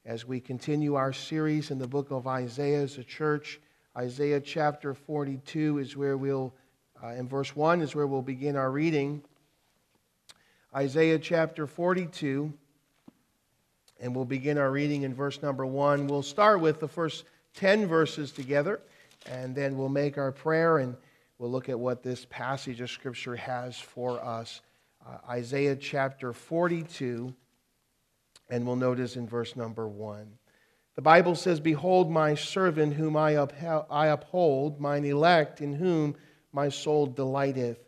as we continue our series in the book of Isaiah as a church. Isaiah chapter 42 is where in verse 1 is where we'll begin our reading. Isaiah chapter 42, and we'll begin our reading in verse number 1. We'll start with the first 10 verses together, and then we'll make our prayer, and we'll look at what this passage of Scripture has for us. Isaiah chapter 42, and we'll notice in verse number 1. The Bible says, "Behold my servant whom I uphold, mine elect in whom my soul delighteth.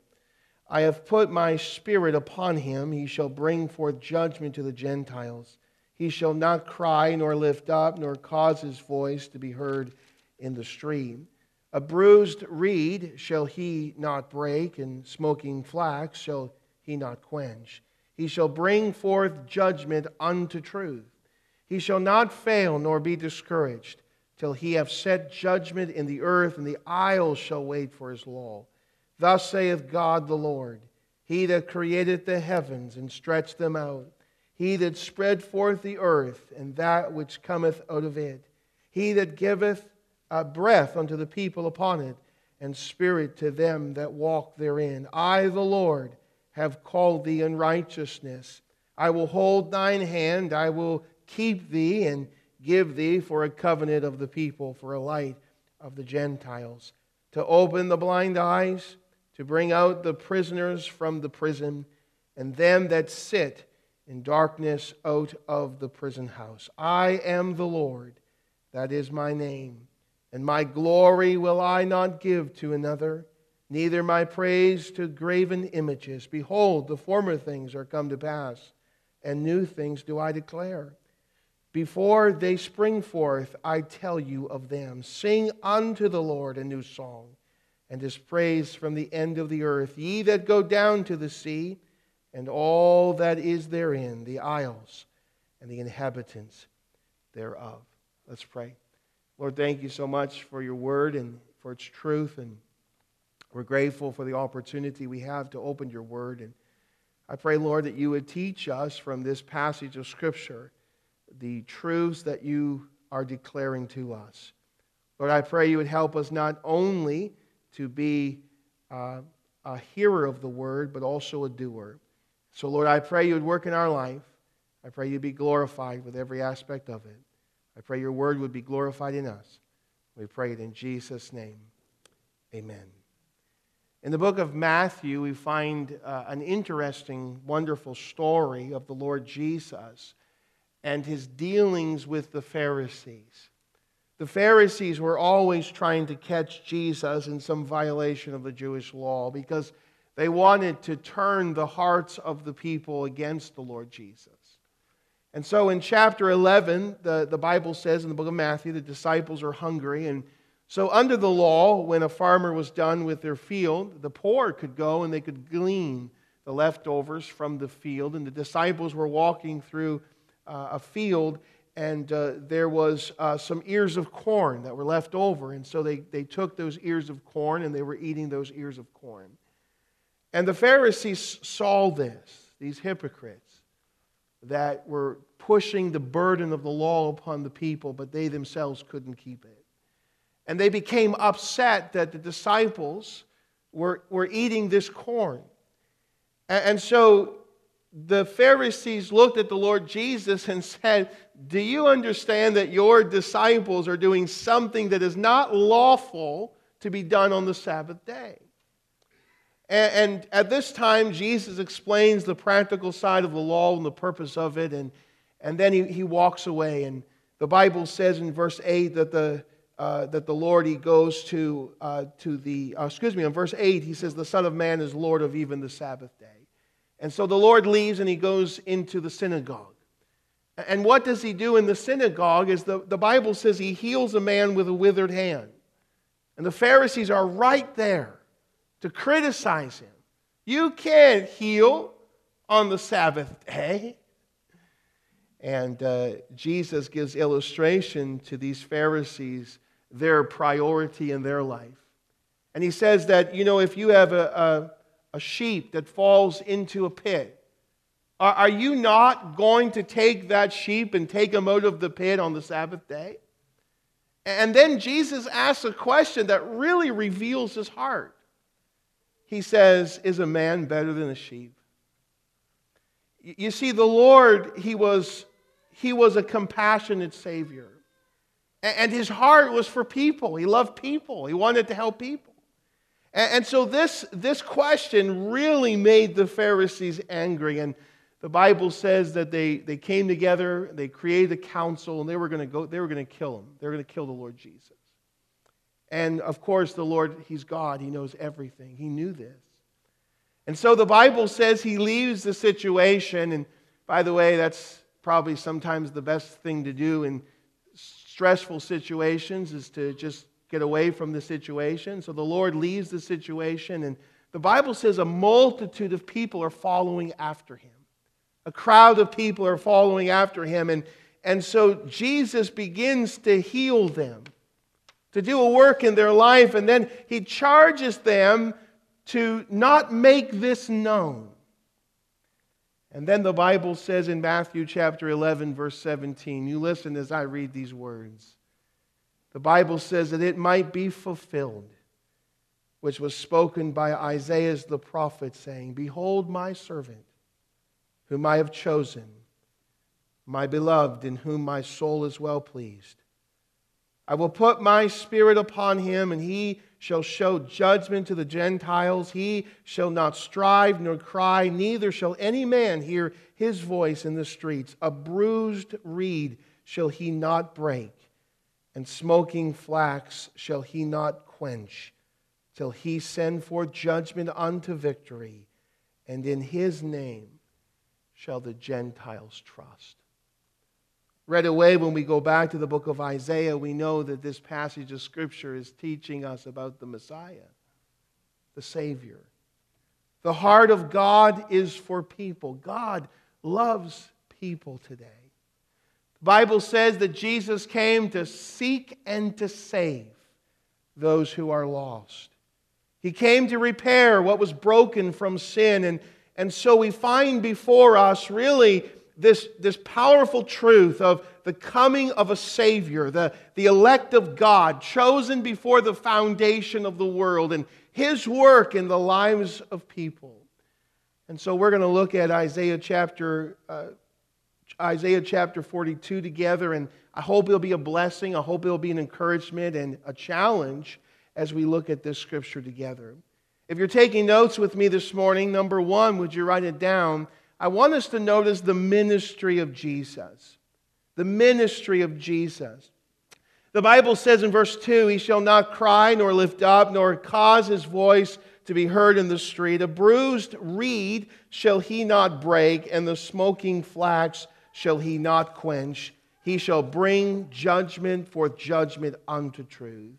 I have put my spirit upon him. He shall bring forth judgment to the Gentiles. He shall not cry, nor lift up, nor cause his voice to be heard in the street. A bruised reed shall he not break, and smoking flax shall he not quench. He shall bring forth judgment unto truth. He shall not fail nor be discouraged, till he have set judgment in the earth, and the isles shall wait for his law. Thus saith God the Lord, He that created the heavens and stretched them out, He that spread forth the earth and that which cometh out of it, He that giveth breath unto the people upon it, and spirit to them that walk therein. I, the Lord, have called thee in righteousness. I will hold thine hand, I will keep thee, and give thee for a covenant of the people, for a light of the Gentiles, to open the blind eyes, to bring out the prisoners from the prison, and them that sit in darkness out of the prison house. I am the Lord, that is my name, and my glory will I not give to another, neither my praise to graven images. Behold, the former things are come to pass, and new things do I declare. Before they spring forth, I tell you of them. Sing unto the Lord a new song, and His praise from the end of the earth. Ye that go down to the sea, and all that is therein, the isles, and the inhabitants thereof." Let's pray. Lord, thank you so much for your word and for its truth, and we're grateful for the opportunity we have to open your word. And I pray, Lord, that you would teach us from this passage of Scripture the truths that you are declaring to us. Lord, I pray you would help us not only to be a hearer of the word, but also a doer. So, Lord, I pray you would work in our life. I pray you'd be glorified with every aspect of it. I pray your word would be glorified in us. We pray it in Jesus' name. Amen. In the book of Matthew, we find an interesting, wonderful story of the Lord Jesus and his dealings with the Pharisees. The Pharisees were always trying to catch Jesus in some violation of the Jewish law because they wanted to turn the hearts of the people against the Lord Jesus. And so in chapter 11, the Bible says in the book of Matthew, the disciples are hungry. And so under the law, when a farmer was done with their field, the poor could go and they could glean the leftovers from the field. And the disciples were walking through a field, and there was some ears of corn that were left over. And so they took those ears of corn and they were eating those ears of corn. And the Pharisees saw this, these hypocrites that were pushing the burden of the law upon the people, but they themselves couldn't keep it. And they became upset that the disciples were eating this corn. And so the Pharisees looked at the Lord Jesus and said, "Do you understand that your disciples are doing something that is not lawful to be done on the Sabbath day?" And at this time, Jesus explains the practical side of the law and the purpose of it, and then he walks away. And the Bible says in verse 8 that the Lord, he goes in verse 8, he says, "The Son of Man is Lord of even the Sabbath day." And so the Lord leaves and he goes into the synagogue. And what does he do in the synagogue is the Bible says he heals a man with a withered hand. And the Pharisees are right there to criticize him. You can't heal on the Sabbath day. And Jesus gives illustration to these Pharisees, their priority in their life. And he says that, if you have a sheep that falls into a pit, Are you not going to take that sheep and take him out of the pit on the Sabbath day? And then Jesus asks a question that really reveals his heart. He says, is a man better than a sheep? You see, the Lord, He was a compassionate Savior. And His heart was for people. He loved people. He wanted to help people. And so this question really made the Pharisees angry. And the Bible says that they came together, they created a council, and they were going to kill him. They were going to kill the Lord Jesus. And of course, the Lord, He's God. He knows everything. He knew this. And so the Bible says He leaves the situation. And by the way, that's probably sometimes the best thing to do in stressful situations, is to just get away from the situation. So the Lord leaves the situation. And the Bible says a multitude of people are following after Him. A crowd of people are following after Him. And so Jesus begins to heal them, to do a work in their life. And then He charges them to not make this known. And then the Bible says in Matthew chapter 11, verse 17, you listen as I read these words. The Bible says that it might be fulfilled, which was spoken by Isaiah the prophet, saying, behold my servant, whom I have chosen, my beloved, in whom my soul is well pleased. I will put my Spirit upon him, and he shall show judgment to the Gentiles. He shall not strive nor cry, neither shall any man hear his voice in the streets. A bruised reed shall he not break, and smoking flax shall he not quench, till he send forth judgment unto victory, and in his name shall the Gentiles trust. Right away, when we go back to the book of Isaiah, we know that this passage of Scripture is teaching us about the Messiah, the Savior. The heart of God is for people. God loves people today. The Bible says that Jesus came to seek and to save those who are lost. He came to repair what was broken from sin. And so we find before us really this powerful truth of the coming of a Savior, the elect of God, chosen before the foundation of the world, and His work in the lives of people. And so we're going to look at Isaiah chapter 42 together, and I hope it'll be a blessing. I hope it'll be an encouragement and a challenge as we look at this Scripture together. If you're taking notes with me this morning, number one, would you write it down? I want us to notice the ministry of Jesus. The ministry of Jesus. The Bible says in verse 2, He shall not cry, nor lift up, nor cause His voice to be heard in the street. A bruised reed shall He not break, and the smoking flax shall He not quench. He shall bring judgment forth judgment unto truth.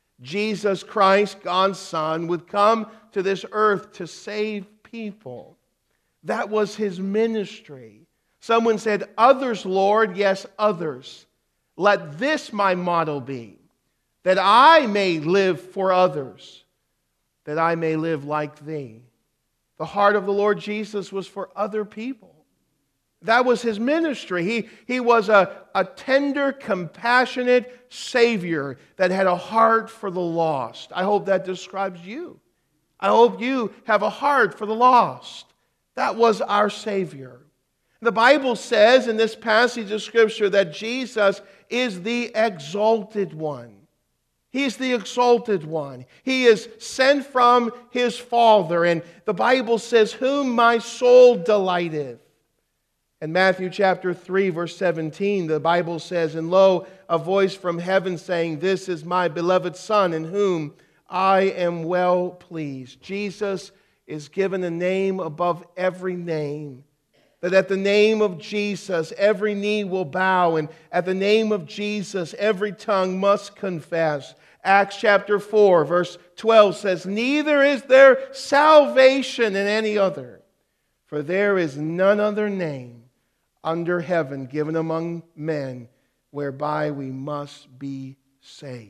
Jesus Christ, God's Son, would come to this earth to save people. That was His ministry. Someone said, others, Lord, yes, others. Let this my motto be, that I may live for others, that I may live like Thee. The heart of the Lord Jesus was for other people. That was His ministry. He was a tender, compassionate Savior that had a heart for the lost. I hope that describes you. I hope you have a heart for the lost. That was our Savior. The Bible says in this passage of Scripture that Jesus is the exalted one. He's the exalted one. He is sent from His Father. And the Bible says, whom my soul delighteth. In Matthew chapter 3, verse 17, the Bible says, and lo, a voice from heaven saying, this is my beloved Son, in whom I am well pleased. Jesus is given a name above every name. That at the name of Jesus, every knee will bow, and at the name of Jesus, every tongue must confess. Acts chapter 4, verse 12 says, neither is there salvation in any other, for there is none other name under heaven given among men whereby we must be saved.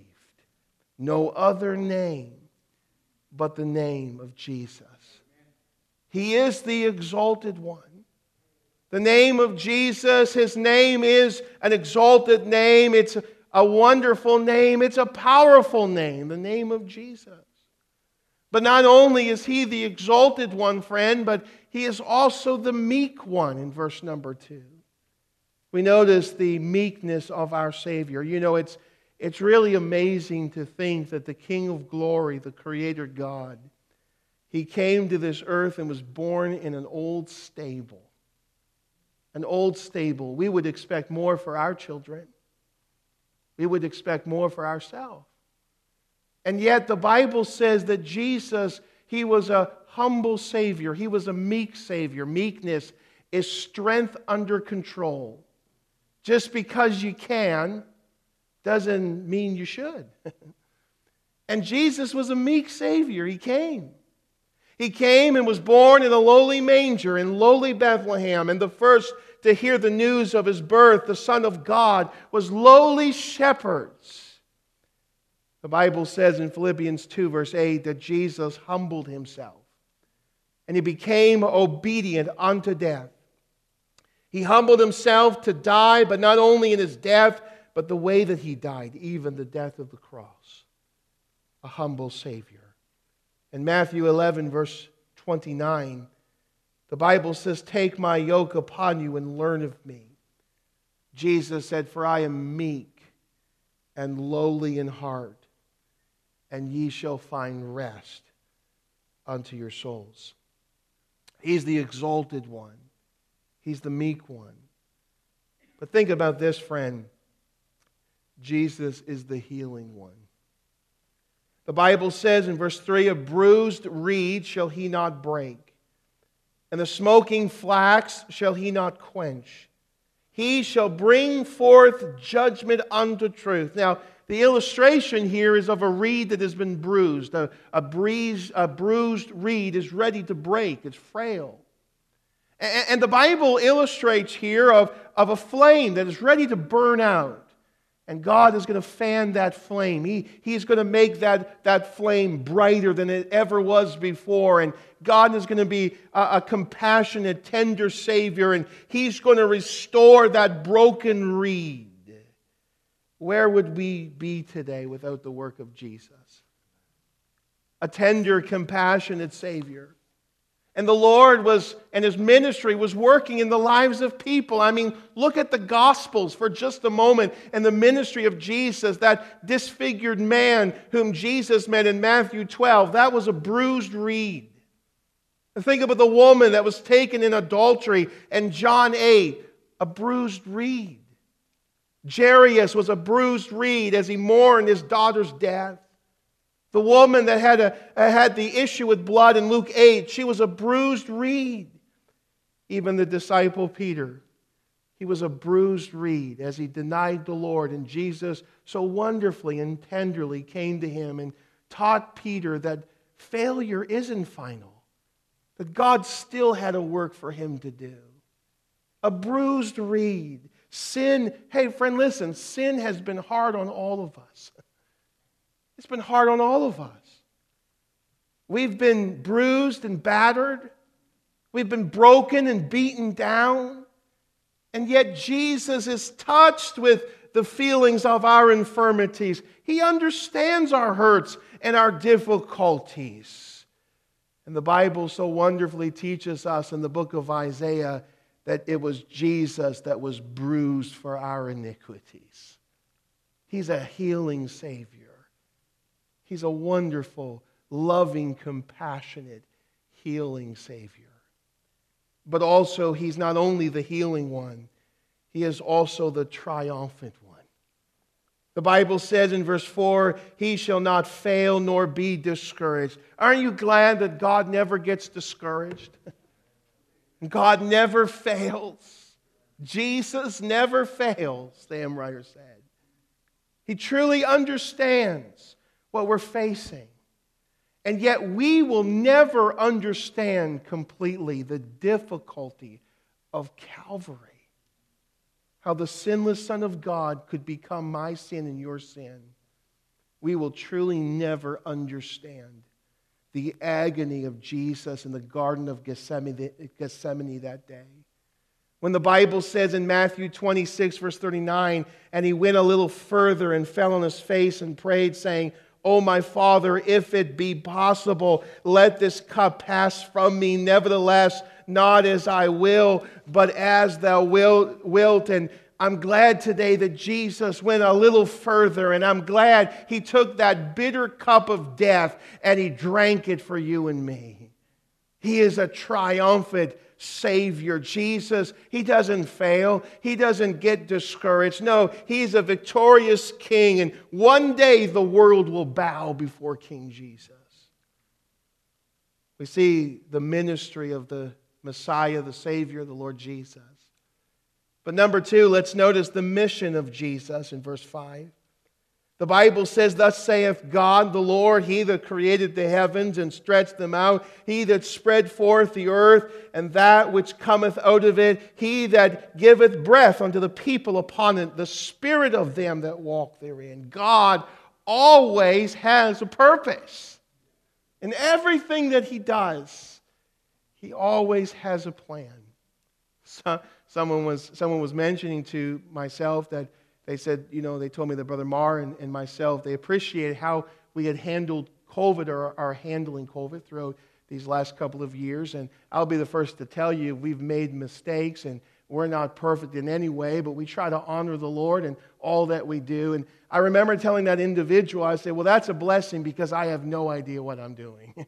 No other name but the name of Jesus. He is the exalted one. The name of Jesus, His name is an exalted name. It's a wonderful name. It's a powerful name, the name of Jesus. But not only is He the exalted one, friend, but He is also the meek one in verse number 2. We notice the meekness of our Savior. You know, it's really amazing to think that the King of glory, the Creator God, He came to this earth and was born in an old stable. An old stable. We would expect more for our children. We would expect more for ourselves. And yet the Bible says that Jesus, He was a humble Savior. He was a meek Savior. Meekness is strength under control. Just because you can doesn't mean you should. And Jesus was a meek Savior. He came. He came and was born in a lowly manger in lowly Bethlehem. And the first to hear the news of His birth, the Son of God, was lowly shepherds. The Bible says in Philippians 2 verse 8 that Jesus humbled Himself. And He became obedient unto death. He humbled Himself to die, but not only in His death, but the way that He died, even the death of the cross. A humble Savior. In Matthew 11, verse 29, the Bible says, "Take my yoke upon you and learn of me." Jesus said, "For I am meek and lowly in heart, and ye shall find rest unto your souls." He's the exalted one. He's the meek one. But think about this, friend. Jesus is the healing one. The Bible says in verse 3, "A bruised reed shall He not break, and the smoking flax shall He not quench. He shall bring forth judgment unto truth." Now, the illustration here is of a reed that has been bruised. A bruised reed is ready to break. It's frail. And the Bible illustrates here of a flame that is ready to burn out. And God is going to fan that flame. He's going to make that flame brighter than it ever was before. And God is going to be a compassionate, tender Savior. And He's going to restore that broken reed. Where would we be today without the work of Jesus? A tender, compassionate Savior. And the Lord and His ministry was working in the lives of people. I mean, look at the Gospels for just a moment and the ministry of Jesus, that disfigured man whom Jesus met in Matthew 12. That was a bruised reed. And think about the woman that was taken in adultery in John 8, a bruised reed. Jairus was a bruised reed as he mourned his daughter's death. The woman that had the issue with blood in Luke 8, she was a bruised reed. Even the disciple Peter, he was a bruised reed as he denied the Lord. And Jesus so wonderfully and tenderly came to him and taught Peter that failure isn't final, that God still had a work for him to do. A bruised reed. Sin, hey friend, listen, sin has been hard on all of us. It's been hard on all of us. We've been bruised and battered. We've been broken and beaten down. And yet Jesus is touched with the feelings of our infirmities. He understands our hurts and our difficulties. And the Bible so wonderfully teaches us in the book of Isaiah that it was Jesus that was bruised for our iniquities. He's a healing Savior. He's a wonderful, loving, compassionate, healing Savior. But also, He's not only the healing one, He is also the triumphant one. The Bible says in verse 4, "He shall not fail nor be discouraged." Aren't you glad that God never gets discouraged? God never fails. Jesus never fails, the hymn writer said. He truly understands what we're facing. And yet we will never understand completely the difficulty of Calvary. How the sinless Son of God could become my sin and your sin. We will truly never understand the agony of Jesus in the Garden of Gethsemane that day. When the Bible says in Matthew 26, verse 39, and he went a little further and fell on his face and prayed, saying, "O my Father, if it be possible, let this cup pass from me. Nevertheless, not as I will, but as thou wilt." And I'm glad today that Jesus went a little further, and I'm glad he took that bitter cup of death and he drank it for you and me. He is a triumphant Savior. Jesus, he doesn't fail. He doesn't get discouraged. No, he's a victorious King, and one day the world will bow before King Jesus. We see the ministry of the Messiah, the Savior, the Lord Jesus. But number two, let's notice the mission of Jesus in verse 5. The Bible says, "Thus saith God the Lord, He that created the heavens and stretched them out, He that spread forth the earth and that which cometh out of it, He that giveth breath unto the people upon it, the spirit of them that walk therein." God always has a purpose. In everything that He does, He always has a plan. Someone was mentioning to myself that they said, they told me that Brother Marr and myself, they appreciated how we had handled COVID or are handling COVID throughout these last couple of years. And I'll be the first to tell you, we've made mistakes and we're not perfect in any way, but we try to honor the Lord in all that we do. And I remember telling that individual, I said, well, that's a blessing because I have no idea what I'm doing.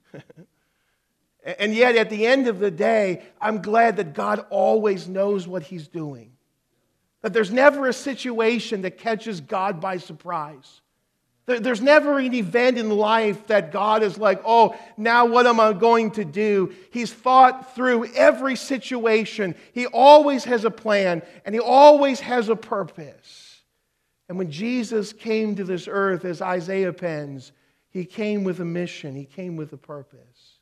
And yet, at the end of the day, I'm glad that God always knows what He's doing. That there's never a situation that catches God by surprise. There's never an event in life that God is like, oh, now what am I going to do? He's thought through every situation. He always has a plan, and He always has a purpose. And when Jesus came to this earth, as Isaiah pens, He came with a mission. He came with a purpose.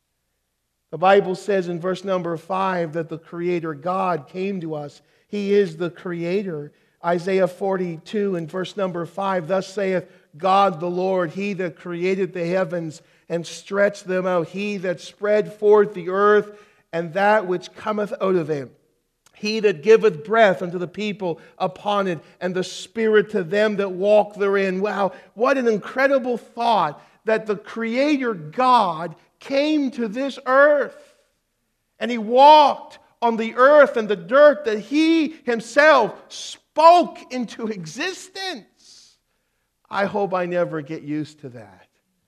The Bible says in verse number 5 that the Creator God came to us. He is the Creator. Isaiah 42 in verse number 5, "Thus saith God the Lord, He that created the heavens and stretched them out, He that spread forth the earth and that which cometh out of it. He that giveth breath unto the people upon it, and the spirit to them that walk therein." Wow, what an incredible thought that the Creator God came to this earth and He walked on the earth and the dirt that He Himself spoke into existence. I hope I never get used to that.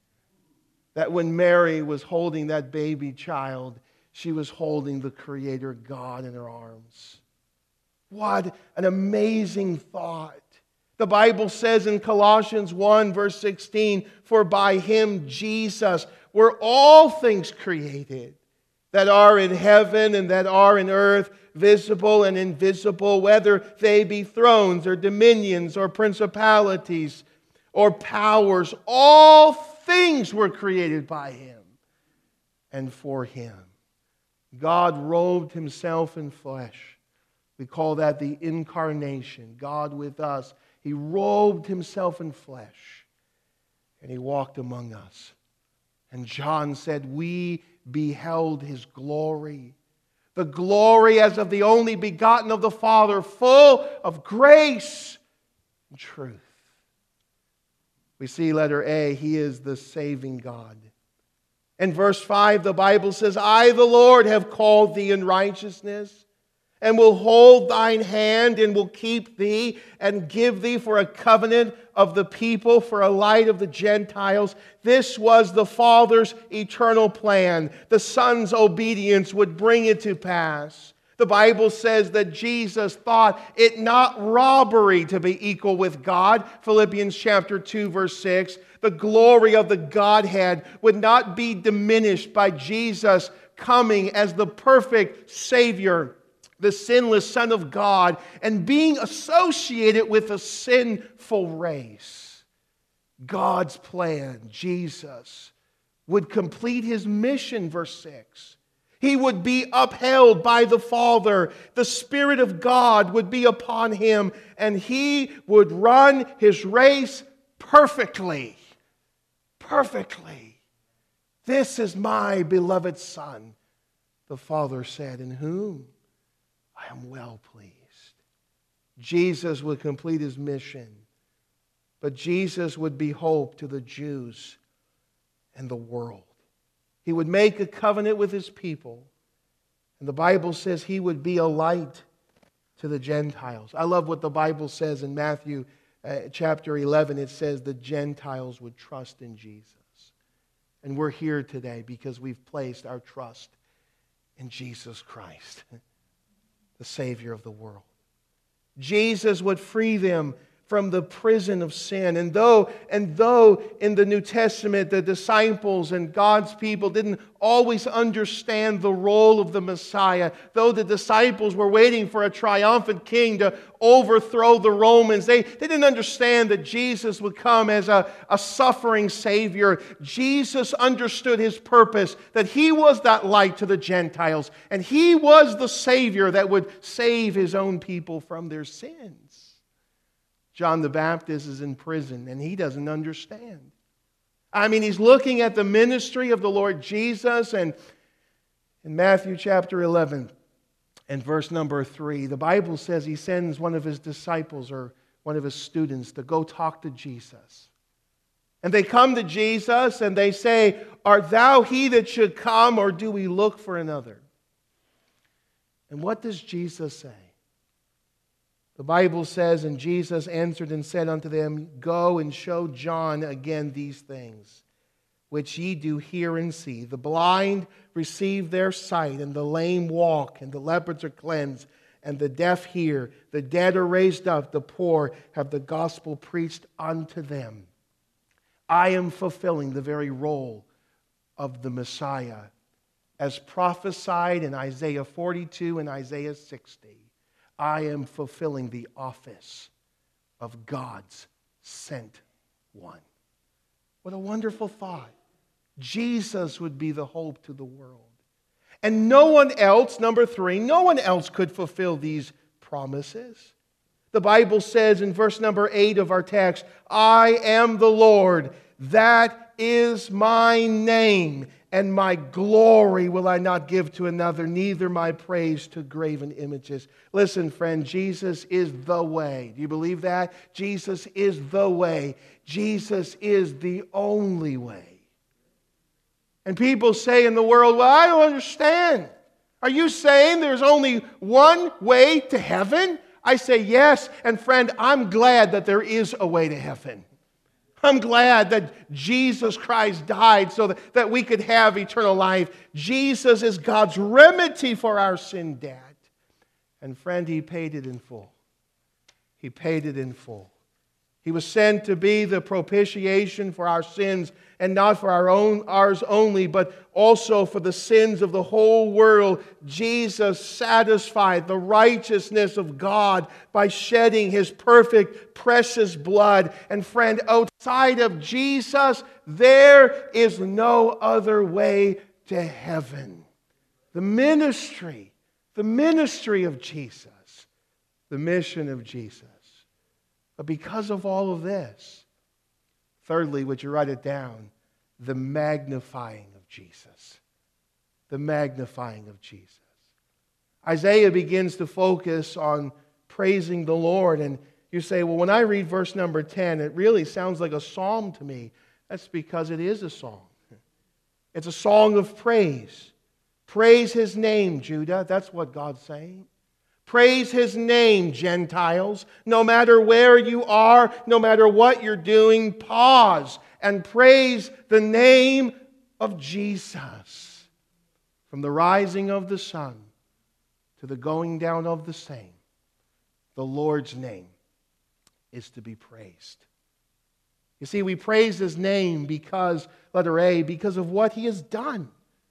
That when Mary was holding that baby child, she was holding the Creator God in her arms. What an amazing thought. The Bible says in Colossians 1 verse 16, "For by Him, Jesus, were all things created, that are in heaven and that are in earth, visible and invisible, whether they be thrones or dominions or principalities or powers. All things were created by Him and for Him." God robed Himself in flesh. We call that the incarnation. God with us. He robed Himself in flesh and He walked among us. And John said, "We beheld His glory, the glory as of the only begotten of the Father, full of grace and truth." We see letter A, He is the saving God. In verse 5, the Bible says, "I, the Lord, have called thee in righteousness, and will hold thine hand, and will keep thee, and give thee for a covenant of the people, for a light of the Gentiles." This was the Father's eternal plan. The Son's obedience would bring it to pass. The Bible says that Jesus thought it not robbery to be equal with God. Philippians chapter 2, verse 6. The glory of the Godhead would not be diminished by Jesus coming as the perfect Savior, the sinless Son of God, and being associated with a sinful race. God's plan, Jesus, would complete His mission, verse 6. He would be upheld by the Father. The Spirit of God would be upon Him, and He would run His race perfectly. Perfectly. "This is my beloved Son," the Father said, "in whom I am well pleased. Jesus would complete his mission, but Jesus would be hope to the Jews and the world. He would make a covenant with his people, and the Bible says he would be a light to the Gentiles. I love what the Bible says in Matthew chapter 11. It says the Gentiles would trust in Jesus. And we're here today because we've placed our trust in Jesus Christ, the Savior of the world. Jesus would free them from the prison of sin. And though in the New Testament the disciples and God's people didn't always understand the role of the Messiah, though the disciples were waiting for a triumphant king to overthrow the Romans, they didn't understand that Jesus would come as a suffering Savior. Jesus understood his purpose, that he was that light to the Gentiles, and he was the Savior that would save his own people from their sins. John the Baptist is in prison, and he doesn't understand. I mean, he's looking at the ministry of the Lord Jesus, and in Matthew chapter 11 and verse number 3, the Bible says he sends one of his disciples or one of his students to go talk to Jesus. And they come to Jesus and they say, "Art thou he that should come, or do we look for another?" And what does Jesus say? The Bible says, "And Jesus answered and said unto them, Go and show John again these things, which ye do hear and see. The blind receive their sight, and the lame walk, and the lepers are cleansed, and the deaf hear. The dead are raised up, the poor have the gospel preached unto them." I am fulfilling the very role of the Messiah, as prophesied in Isaiah 42 and Isaiah 60. I am fulfilling the office of God's sent one. What a wonderful thought. Jesus would be the hope to the world. And no one else, number 3, no one else could fulfill these promises. The Bible says in verse number 8 of our text, "I am the Lord, that is my name, and my glory will I not give to another, neither my praise to graven images." Listen, friend, Jesus is the way. Do you believe that? Jesus is the way. Jesus is the only way. And people say in the world, "Well, I don't understand. Are you saying there's only one way to heaven?" I say yes, and friend, I'm glad that there is a way to heaven. I'm glad that Jesus Christ died so that we could have eternal life. Jesus is God's remedy for our sin debt. And friend, he paid it in full. He paid it in full. He was sent to be the propitiation for our sins, and not for ours only, but also for the sins of the whole world. Jesus satisfied the righteousness of God by shedding his perfect, precious blood. And friend, outside of Jesus, there is no other way to heaven. The ministry of Jesus, the mission of Jesus. But because of all of this, thirdly, would you write it down? The magnifying of Jesus. The magnifying of Jesus. Isaiah begins to focus on praising the Lord. And you say, well, when I read verse number 10, it really sounds like a psalm to me. That's because it is a song. It's a song of praise. Praise his name, Judah. That's what God's saying. Praise his name, Gentiles. No matter where you are, no matter what you're doing, pause and praise the name of Jesus. From the rising of the sun to the going down of the same, the Lord's name is to be praised. You see, we praise his name because, letter A, because of what he has done.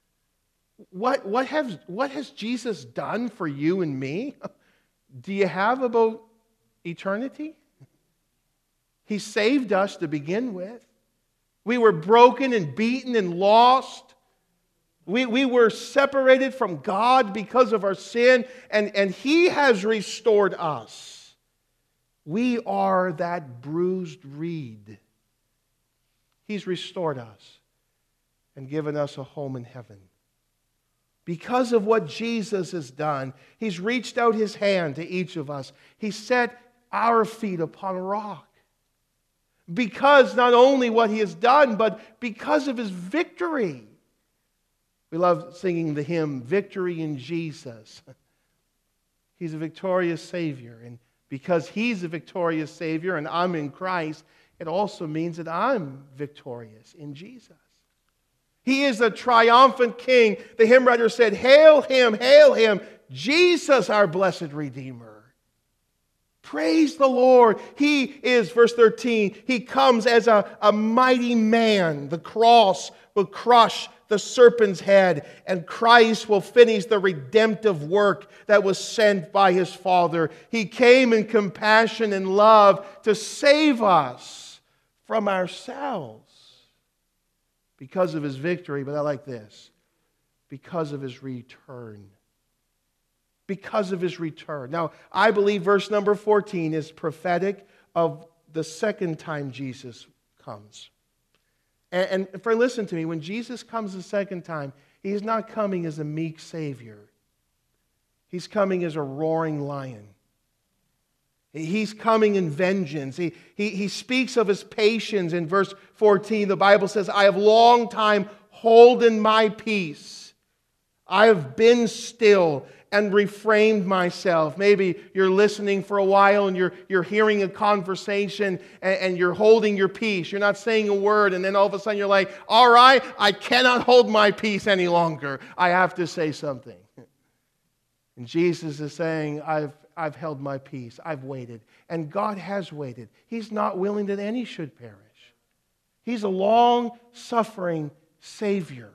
What has Jesus done for you and me? Do you have about eternity? He saved us to begin with. We were broken and beaten and lost. We were separated from God because of our sin, and he has restored us. We are that bruised reed. He's restored us and given us a home in heaven. Because of what Jesus has done, He's reached out His hand to each of us. He set our feet upon a rock. Because not only what He has done, but because of His victory. We love singing the hymn, Victory in Jesus. He's a victorious Savior. And because He's a victorious Savior and I'm in Christ, it also means that I'm victorious in Jesus. He is a triumphant King. The hymn writer said, Hail Him, Jesus our blessed Redeemer. Praise the Lord. He is, verse 13, He comes as a mighty man. The cross will crush the serpent's head, and Christ will finish the redemptive work that was sent by His Father. He came in compassion and love to save us from ourselves. Because of His victory, but I like this, because of His return. Because of His return. Now, I believe verse number 14 is prophetic of the second time Jesus comes. And friend, listen to me, when Jesus comes the second time, He's not coming as a meek Savior. He's coming as a roaring lion. He's coming in vengeance. He speaks of His patience in verse 14. The Bible says, I have long time holden my peace. I have been still and refrained myself. Maybe you're listening for a while and you're hearing a conversation and you're holding your peace. You're not saying a word, and then all of a sudden you're like, all right, I cannot hold my peace any longer. I have to say something. And Jesus is saying, I've held my peace. I've waited. And God has waited. He's not willing that any should perish. He's a long-suffering Savior.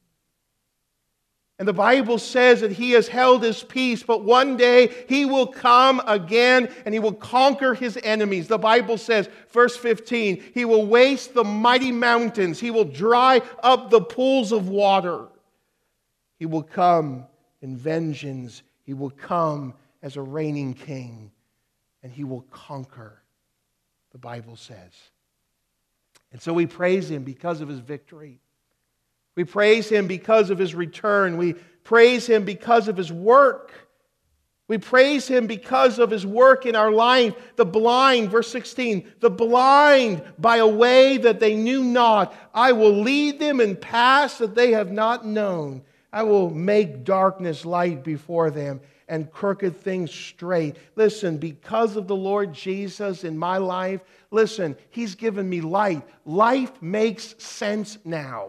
And the Bible says that He has held His peace, but one day He will come again and He will conquer His enemies. The Bible says, verse 15, He will waste the mighty mountains. He will dry up the pools of water. He will come in vengeance. He will come as a reigning King, and He will conquer, the Bible says. And so we praise Him because of His victory. We praise Him because of His return. We praise Him because of His work. We praise Him because of His work in our life. The blind, verse 16, the blind by a way that they knew not, I will lead them in paths that they have not known. I will make darkness light before them and crooked things straight. Listen, because of the Lord Jesus in my life, listen, He's given me light. Life makes sense now.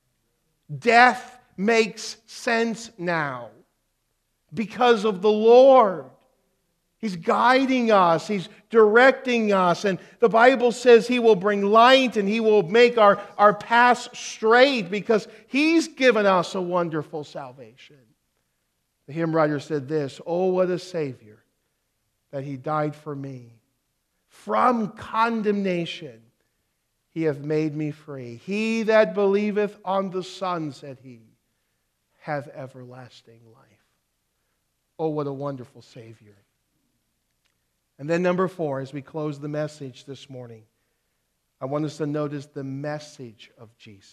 Death makes sense now because of the Lord. He's guiding us. He's directing us. And the Bible says He will bring light and He will make our paths straight because He's given us a wonderful salvation. The hymn writer said this, oh, what a Savior that He died for me. From condemnation He hath made me free. He that believeth on the Son, said He, hath everlasting life. Oh, what a wonderful Savior. And then number 4, as we close the message this morning, I want us to notice the message of Jesus.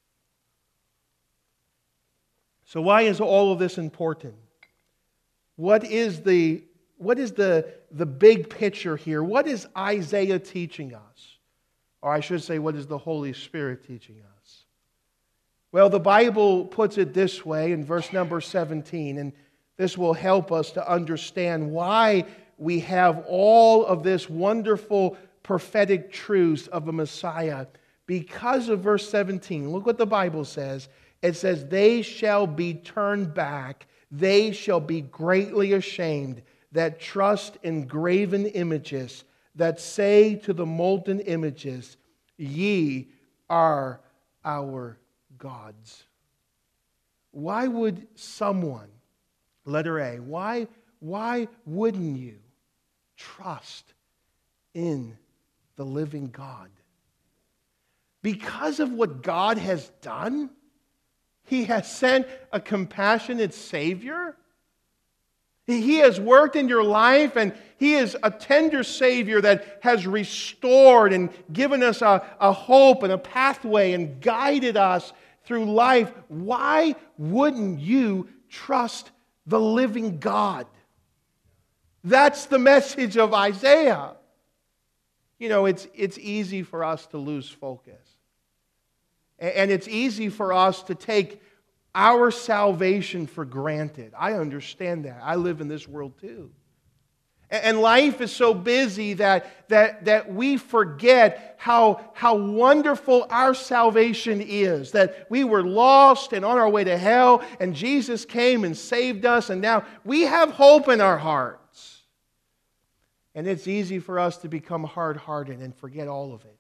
So why is all of this important? What is the big picture here? What is Isaiah teaching us? Or I should say, what is the Holy Spirit teaching us? Well, the Bible puts it this way in verse number 17, and this will help us to understand why we have all of this wonderful prophetic truths of a Messiah. Because of verse 17, look what the Bible says. It says, they shall be turned back, they shall be greatly ashamed that trust in graven images, that say to the molten images, ye are our gods. Why would someone, letter A, why wouldn't you trust in the living God? Because of what God has done? He has sent a compassionate Savior. He has worked in your life, and He is a tender Savior that has restored and given us a hope and a pathway and guided us through life, why wouldn't you trust the living God? That's the message of Isaiah. You know, it's easy for us to lose focus. And it's easy for us to take our salvation for granted. I understand that. I live in this world too. And life is so busy that we forget how wonderful our salvation is. That we were lost and on our way to hell, and Jesus came and saved us, and now we have hope in our hearts. And it's easy for us to become hard-hearted and forget all of it.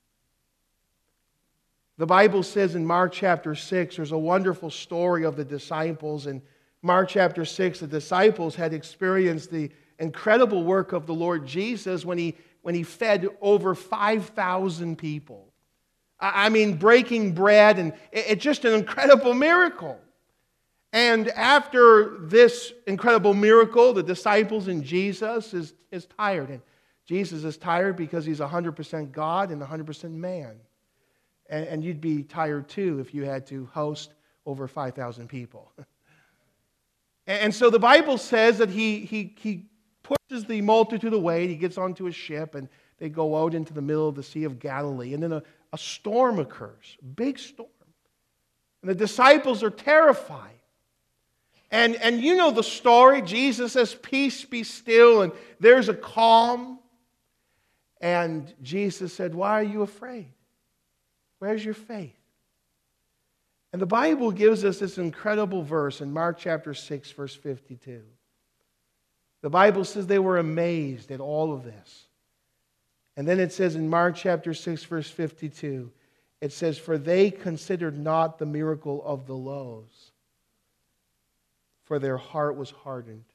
The Bible says in Mark chapter 6, there's a wonderful story of the disciples. In Mark chapter 6, the disciples had experienced the incredible work of the Lord Jesus when he fed over 5,000 people. I mean, breaking bread, and it's just an incredible miracle. And after this incredible miracle, the disciples and Jesus is tired. And Jesus is tired because he's 100% God and 100% man. And you'd be tired too if you had to host over 5,000 people. And so the Bible says that he pushes the multitude away. He gets onto a ship and they go out into the middle of the Sea of Galilee. And then a storm occurs, a big storm. And the disciples are terrified. And you know the story. Jesus says, "Peace, be still." And there's a calm. And Jesus said, "Why are you afraid? Where's your faith?" And the Bible gives us this incredible verse in Mark chapter 6, verse 52. The Bible says they were amazed at all of this. And then it says in Mark chapter 6, verse 52, it says, "For they considered not the miracle of the loaves, for their heart was hardened."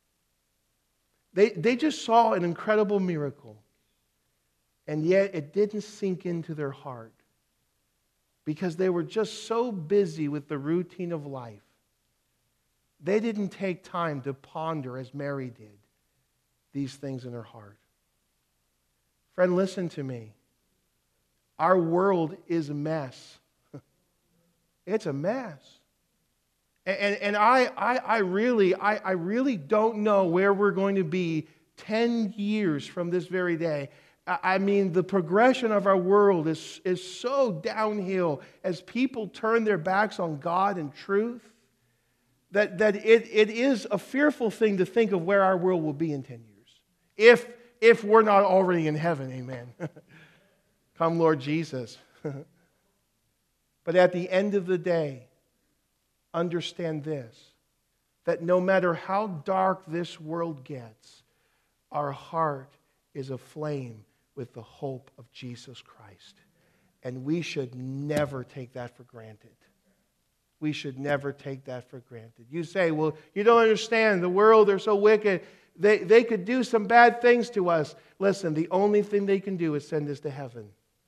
They just saw an incredible miracle, and yet it didn't sink into their heart because they were just so busy with the routine of life. They didn't take time to ponder, as Mary did, these things in her heart. Friend, listen to me. Our world is a mess. It's a mess. And I really don't know where we're going to be 10 years from this very day. I mean, the progression of our world is so downhill as people turn their backs on God and truth that it is a fearful thing to think of where our world will be in 10 years. If we're not already in heaven, amen. Come, Lord Jesus. But at the end of the day, understand this, that no matter how dark this world gets, our heart is aflame with the hope of Jesus Christ. And we should never take that for granted. We should never take that for granted. You say, "Well, you don't understand. The world, they're so wicked. They could do some bad things to us." Listen, the only thing they can do is send us to heaven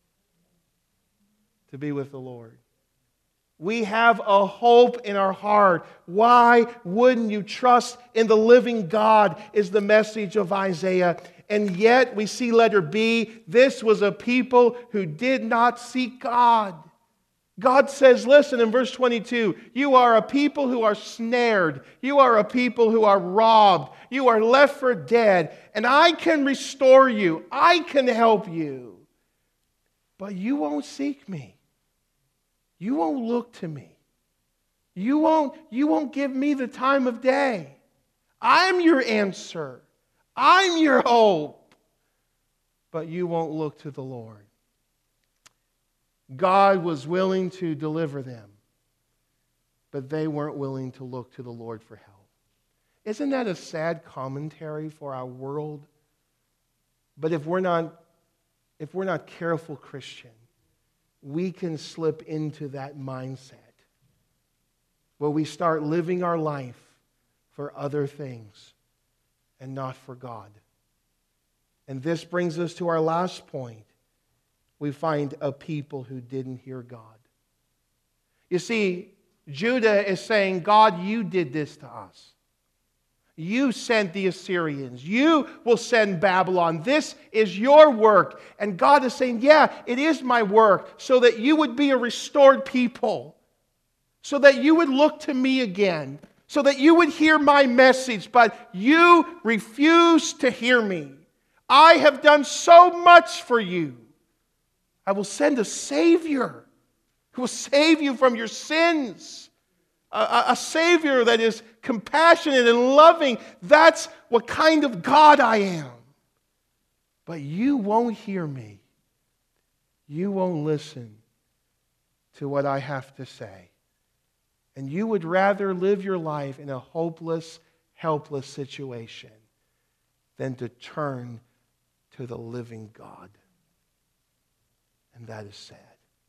to be with the Lord. We have a hope in our heart. Why wouldn't you trust in the living God is the message of Isaiah. And yet we see letter B, this was a people who did not seek God. God says, listen, in verse 22, "You are a people who are snared. You are a people who are robbed. You are left for dead. And I can restore you. I can help you. But you won't seek me. You won't look to me. You won't give me the time of day. I'm your answer. I'm your hope. But you won't look to the Lord." God was willing to deliver them, but they weren't willing to look to the Lord for help. Isn't that a sad commentary for our world? But if we're not careful, Christian, we can slip into that mindset where we start living our life for other things and not for God. And this brings us to our last point. We find a people who didn't hear God. You see, Judah is saying, "God, you did this to us. You sent the Assyrians. You will send Babylon. This is your work." And God is saying, "Yeah, it is my work so that you would be a restored people. so that you would look to me again, so that you would hear my message, but you refuse to hear me. I have done so much for you. I will send a Savior who will save you from your sins. A Savior that is compassionate and loving. That's what kind of God I am. But you won't hear me. You won't listen to what I have to say. And you would rather live your life in a hopeless, helpless situation than to turn to the living God. And that is sad.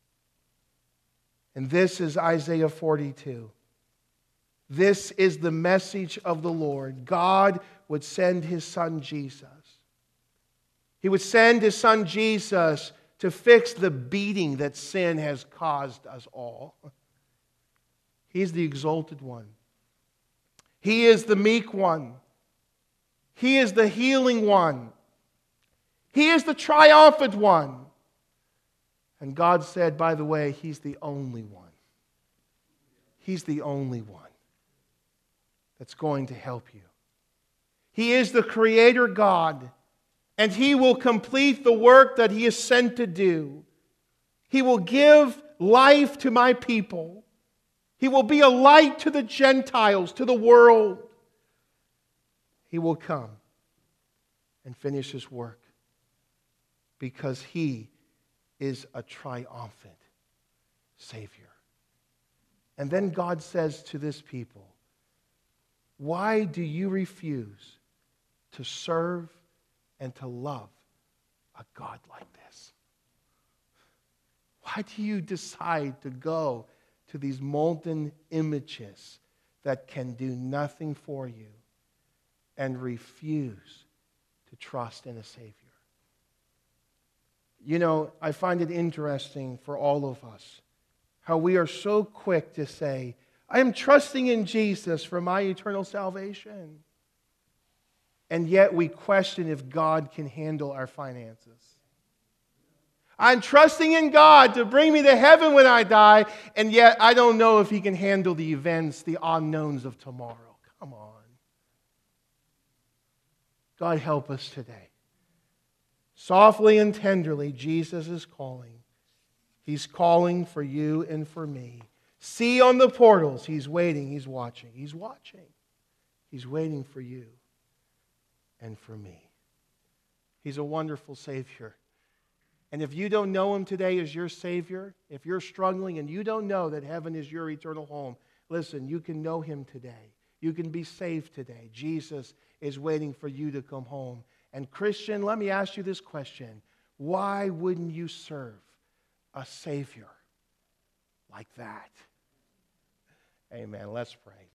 And this is Isaiah 42. This is the message of the Lord. God would send His Son Jesus. He would send His Son Jesus to fix the beating that sin has caused us all. He's the exalted one. He is the meek one. He is the healing one. He is the triumphant one. And God said, by the way, He's the only one. He's the only one that's going to help you. He is the Creator God, and He will complete the work that He is sent to do. He will give life to my people. He will be a light to the Gentiles, to the world. He will come and finish His work because He is a triumphant Savior. And then God says to this people, why do you refuse to serve and to love a God like this? Why do you decide to go to these molten images that can do nothing for you and refuse to trust in a Savior? You know, I find it interesting for all of us how we are so quick to say, I am trusting in Jesus for my eternal salvation. And yet we question if God can handle our finances. I'm trusting in God to bring me to heaven when I die, and yet I don't know if He can handle the events, the unknowns of tomorrow. Come on. God help us today. Softly and tenderly, Jesus is calling. He's calling for you and for me. See on the portals, He's waiting, He's watching. He's watching. He's waiting for you and for me. He's a wonderful Savior. And if you don't know Him today as your Savior, if you're struggling and you don't know that heaven is your eternal home, listen, you can know Him today. You can be saved today. Jesus is waiting for you to come home. And Christian, let me ask you this question. Why wouldn't you serve a Savior like that? Amen. Let's pray.